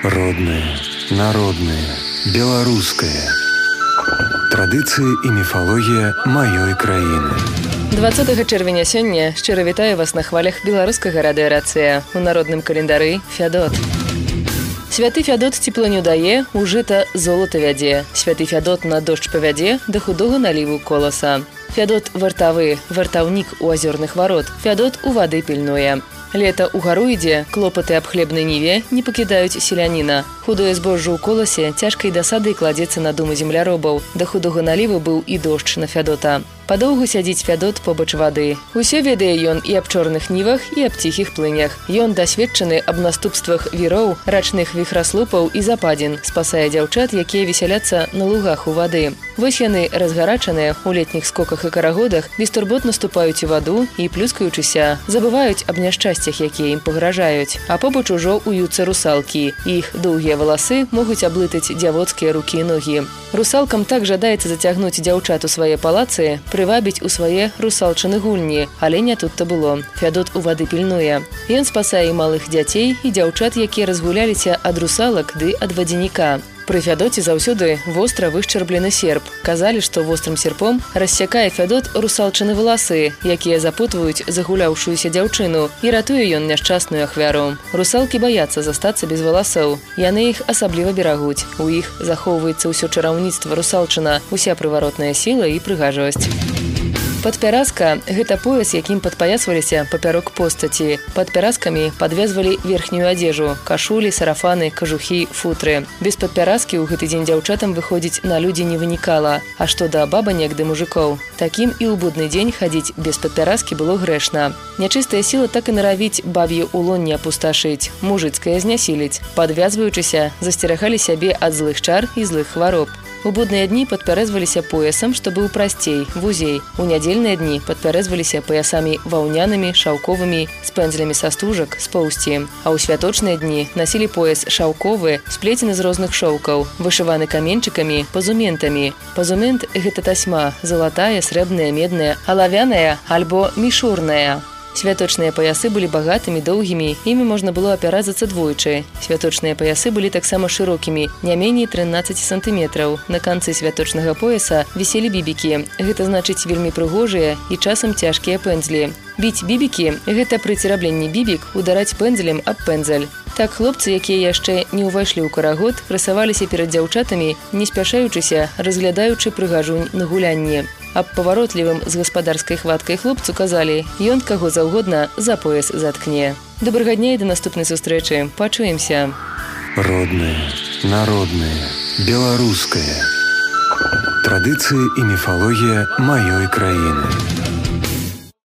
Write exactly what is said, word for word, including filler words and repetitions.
Родное, народное, беларускае. Традыцыі і міфалогія маёй краіны. дваццатага чэрвеня сёння шчыра вітаю вас на хвалях беларускага радыёрацыя. У народным календары Фядот. Святы Фядот цепло не дае, у жыта золата вядзе. Святы Фядот на дождж павядзе, да худога наліву коласа. Фядот вартавы, вартаўнік у азёрных варот. Фядот у вады пільнуе. Лета ў гару ідзе, клопаты аб хлебнай ніве не пакідаюць селяніна. Худое збожжа ў коласе цяжкай дасадай кладзецца на думы земляробаў. Да худога наліву быў і дождж на Фядота. Падоўгу сядзіць Фядот побач вады. Усё ведае ён і аб чорных нівах, і аб ціхіх плынях. Ён дасведчаны аб наступствах віроў, рачных віхраслупаў і западзін, спасае дзяўчат, якія весяляцца на лугах у вады. Вось яны, разгарачаныя у летніх скоках і карагодах, бестурботна ступаюць у ваду і, плюскаючыся, забываюць аб няшчасцях, якія ім пагражаюць. А побач ужо уюцца русалкі. Іх доўгія валасы могуць аблытаць дзявоцкія рукі і ногі. Русалкам так жадаецца зацягнуць дзяўчат у свае палацы, прывабіць у свае русалчыны гульні, але не тут-то было. Фядот у вады пільнуе. Ён спасае і малых дзяцей, і дзяўчат, якія разгуляліся ад русалак ды ад вадзяніка. Пры Фядоце заўсёды востра вышчарблены серп. Казалі, што вострым серпом рассякае Фядот русалчыны валасы, якія запутваюць загуляўшуюся дзяўчыну, і ратуе ён няшчасную ахвяру. Русалкі баяцца застацца без валасоў. Яны іх асабліва берагуць. У іх захоўваецца ўсё чараўніцтва русалчына, уся прываротная сіла і прыгажвасць. Падпяразка – гэта пояс, якім падпаясваліся папярок постаці. Пад пяразкамі падвязвалі верхнюю адзежу – кашулі, сарафаны, кажухі, футры. Без падпяразкі ў гэты дзень дзяўчатам выходзіць на людзі не вынікала. А што да бабанек ды мужикоў? Такім і ў будны дзень хадзіць без падпяразкі было грэшна. Нячыстая сіла так і наравіць баб'е улон не апусташыць, мужыцкае знясіліць. Падвязваючыся, засцерагалі сябе ад злых чар і злых хвароб. У будныя дні падпярэзваліся поясам, што быў прасцей, вузей. У нядзельныя дні падпярэзваліся паясамі ваўнянымі, шаўковымі, з пэндзлямі са стужак, з поўсці. А ў святочныя дні насілі пояс шаўковы, сплецены з розных шоўкаў, вышываны каменьчыкамі, пазументамі. Пазумент – гэта тасьма, залатая, срэбная, медная, алавяная альбо мішурная. Святочныя паясы былі багатымі, доўгімі, імі можна было апяразацца двойчы. Святочныя паясы былі таксама шырокімі, не меней трынаццаць сантыметраў. На канцы святочнага пояса віселі бібікі. Гэта значыць вельмі прыгожыя і часам цяжкія пэндзлі. Біць бібікі – гэта пры церабленні бібік удараць пэндзлем аб пэндзаль. Так хлопцы, якія яшчэ не ўвайшлі ў карагод, красаваліся перад дзяўчатамі, не спяшаючыся, разглядаючы прыгажунь на гулянні. Аб паваротлівым з гаспадарскай хваткай хлопцу казалі, ён каго заўгодна за пояс заткне. Добрага дня і да наступнай сустрэчы. Пачуемся. Родное, народное, беларускае. Традыцыі і міфалогія маёй краіны.